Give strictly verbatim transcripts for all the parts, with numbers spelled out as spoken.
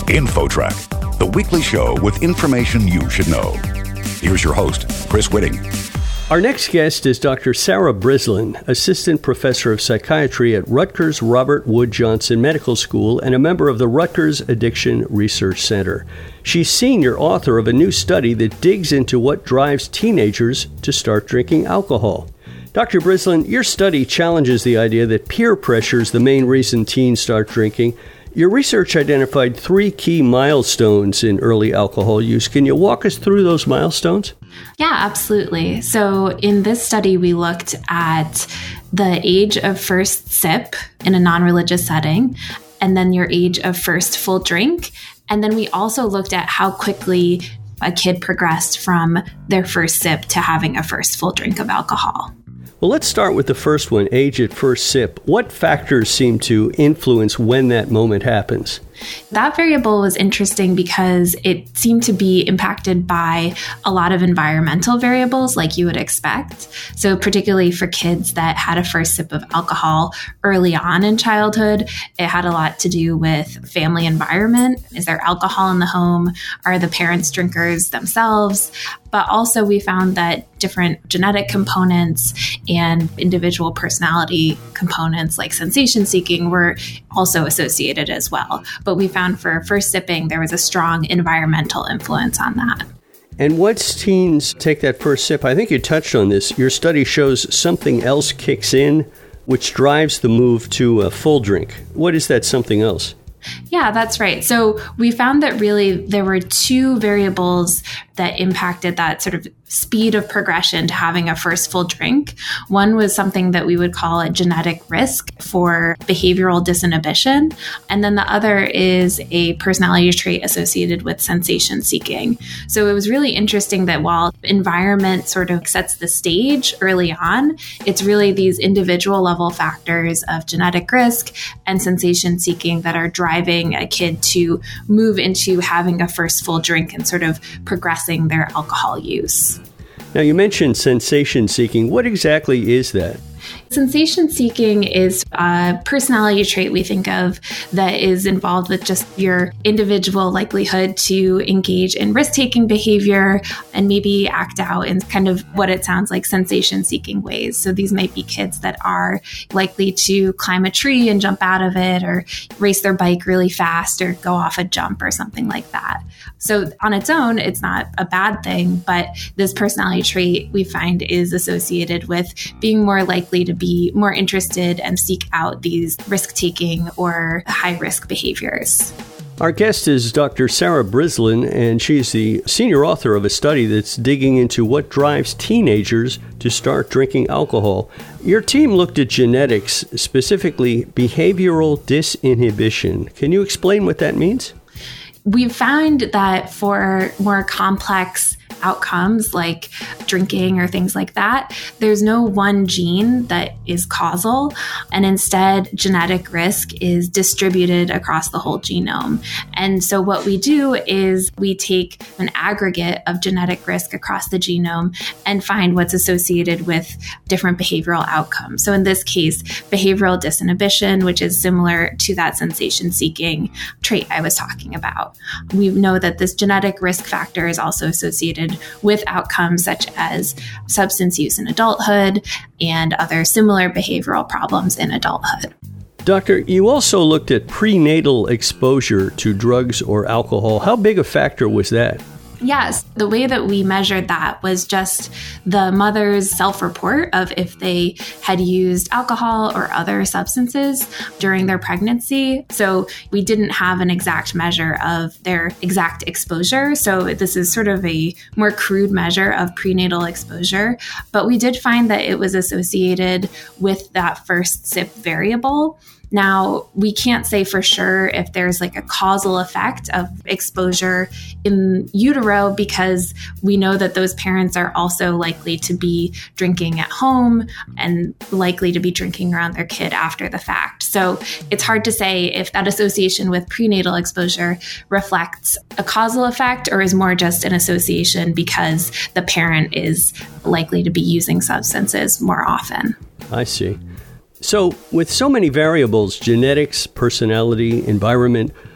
InfoTrack, the weekly show with information you should know. Here's your host, Chris Whitting. Our next guest is Doctor Sarah Breslin, Assistant Professor of Psychiatry at Rutgers Robert Wood Johnson Medical School and a member of the Rutgers Addiction Research Center. She's senior author of a new study that digs into what drives teenagers to start drinking alcohol. Doctor Breslin, your study challenges the idea that peer pressure is the main reason teens start drinking. Your research identified three key milestones in early alcohol use. Can you walk us through those milestones? Yeah, absolutely. So in this study, we looked at the age of first sip in a non-religious setting, and then your age of first full drink. And then we also looked at how quickly a kid progressed from their first sip to having a first full drink of alcohol. Well, let's start with the first one, age at first sip. What factors seem to influence when that moment happens? That variable was interesting because it seemed to be impacted by a lot of environmental variables like you would expect. So particularly for kids that had a first sip of alcohol early on in childhood, it had a lot to do with family environment. Is there alcohol in the home? Are the parents drinkers themselves? But also we found that different genetic components and individual personality components like sensation seeking were also associated as well. But we found for first sipping, there was a strong environmental influence on that. And once teens take that first sip, I think you touched on this, your study shows something else kicks in, which drives the move to a full drink. What is that something else? Yeah, that's right. So we found that really there were two variables that impacted that sort of speed of progression to having a first full drink. One was something that we would call a genetic risk for behavioral disinhibition. And then the other is a personality trait associated with sensation seeking. So it was really interesting that while environment sort of sets the stage early on, it's really these individual level factors of genetic risk and sensation seeking that are driving a kid to move into having a first full drink and sort of progressing their alcohol use. Now, you mentioned sensation seeking. What exactly is that? Sensation seeking is a personality trait we think of that is involved with just your individual likelihood to engage in risk-taking behavior and maybe act out in kind of what it sounds like sensation-seeking ways. So these might be kids that are likely to climb a tree and jump out of it, or race their bike really fast, or go off a jump or something like that. So on its own, it's not a bad thing, but this personality trait we find is associated with being more likely to be more interested and seek out these risk-taking or high-risk behaviors. Our guest is Doctor Sarah Breslin, and she's the senior author of a study that's digging into what drives teenagers to start drinking alcohol. Your team looked at genetics, specifically behavioral disinhibition. Can you explain what that means? We've found that for more complex outcomes like drinking or things like that, there's no one gene that is causal, and instead genetic risk is distributed across the whole genome. And so what we do is we take an aggregate of genetic risk across the genome and find what's associated with different behavioral outcomes. So in this case, behavioral disinhibition, which is similar to that sensation-seeking trait I was talking about. We know that this genetic risk factor is also associated with outcomes such as substance use in adulthood and other similar behavioral problems in adulthood. Doctor, you also looked at prenatal exposure to drugs or alcohol. How big a factor was that? Yes, the way that we measured that was just the mother's self-report of if they had used alcohol or other substances during their pregnancy. So we didn't have an exact measure of their exact exposure. So this is sort of a more crude measure of prenatal exposure. But we did find that it was associated with that first sip variable. Now, we can't say for sure if there's like a causal effect of exposure in utero because we know that those parents are also likely to be drinking at home and likely to be drinking around their kid after the fact. So it's hard to say if that association with prenatal exposure reflects a causal effect or is more just an association because the parent is likely to be using substances more often. I see. So with so many variables, genetics, personality, environment,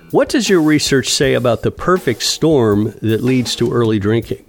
What does your research say about the perfect storm that leads to early drinking?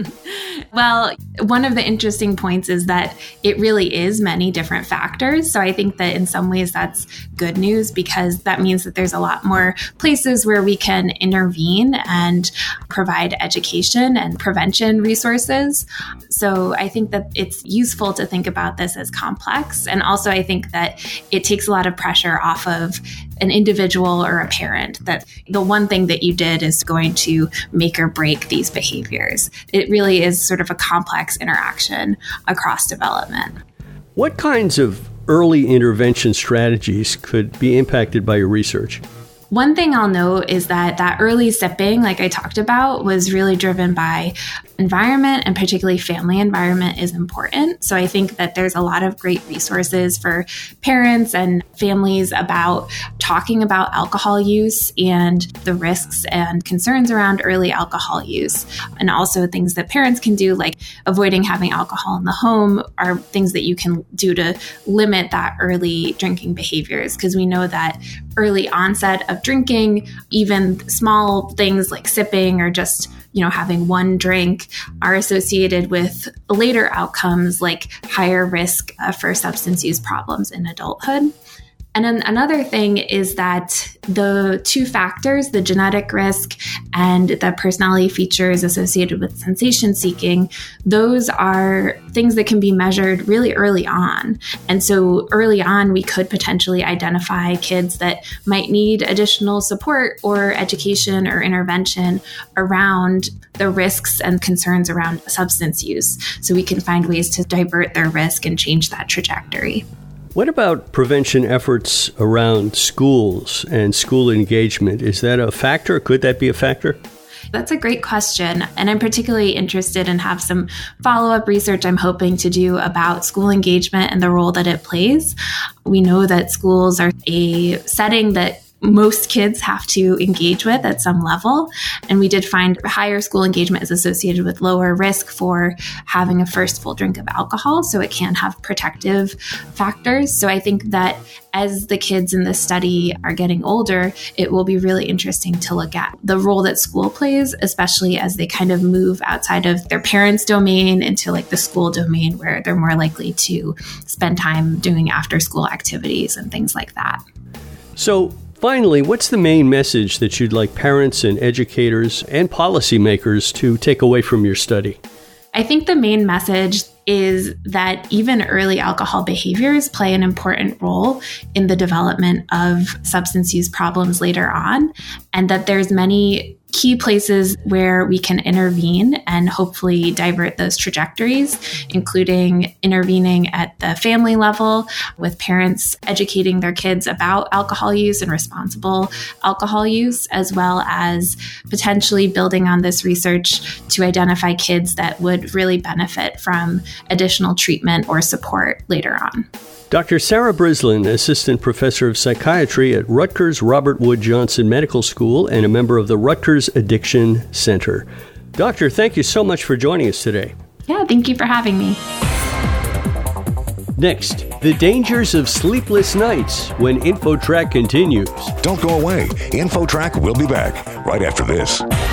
Well, one of the interesting points is that it really is many different factors. So I think that in some ways that's good news, because that means that there's a lot more places where we can intervene and provide education and prevention resources. So I think that it's useful to think about this as complex. And also I think that it takes a lot of pressure off of an individual or a parent, that the one thing that you did is going to make or break these behaviors. It really is sort of a complex interaction across development. What kinds of early intervention strategies could be impacted by your research? One thing I'll note is that that early sipping, like I talked about, was really driven by environment, and particularly family environment is important. So I think that there's a lot of great resources for parents and families about talking about alcohol use and the risks and concerns around early alcohol use. And also things that parents can do, like avoiding having alcohol in the home, are things that you can do to limit that early drinking behaviors. Because we know that early onset of drinking, even small things like sipping or just, you know, having one drink, are associated with later outcomes like higher risk uh, for substance use problems in adulthood. And then another thing is that the two factors, the genetic risk and the personality features associated with sensation seeking, those are things that can be measured really early on. And so early on, we could potentially identify kids that might need additional support or education or intervention around the risks and concerns around substance use. So we can find ways to divert their risk and change that trajectory. What about prevention efforts around schools and school engagement? Is that a factor? Could that be a factor? That's a great question. And I'm particularly interested and have some follow-up research I'm hoping to do about school engagement and the role that it plays. We know that schools are a setting that most kids have to engage with at some level. And we did find higher school engagement is associated with lower risk for having a first full drink of alcohol. So it can have protective factors. So I think that as the kids in this study are getting older, it will be really interesting to look at the role that school plays, especially as they kind of move outside of their parents' domain into like the school domain, where they're more likely to spend time doing after school activities and things like that. So finally, what's the main message that you'd like parents and educators and policymakers to take away from your study? I think the main message is that even early alcohol behaviors play an important role in the development of substance use problems later on, and that there's many key places where we can intervene and hopefully divert those trajectories, including intervening at the family level with parents educating their kids about alcohol use and responsible alcohol use, as well as potentially building on this research to identify kids that would really benefit from additional treatment or support later on. Doctor Sarah Brislin, Assistant Professor of Psychiatry at Rutgers Robert Wood Johnson Medical School and a member of the Rutgers Addiction Center. Doctor, thank you so much for joining us today. Yeah, thank you for having me. Next, the dangers of sleepless nights when InfoTrack continues. Don't go away. InfoTrack will be back right after this.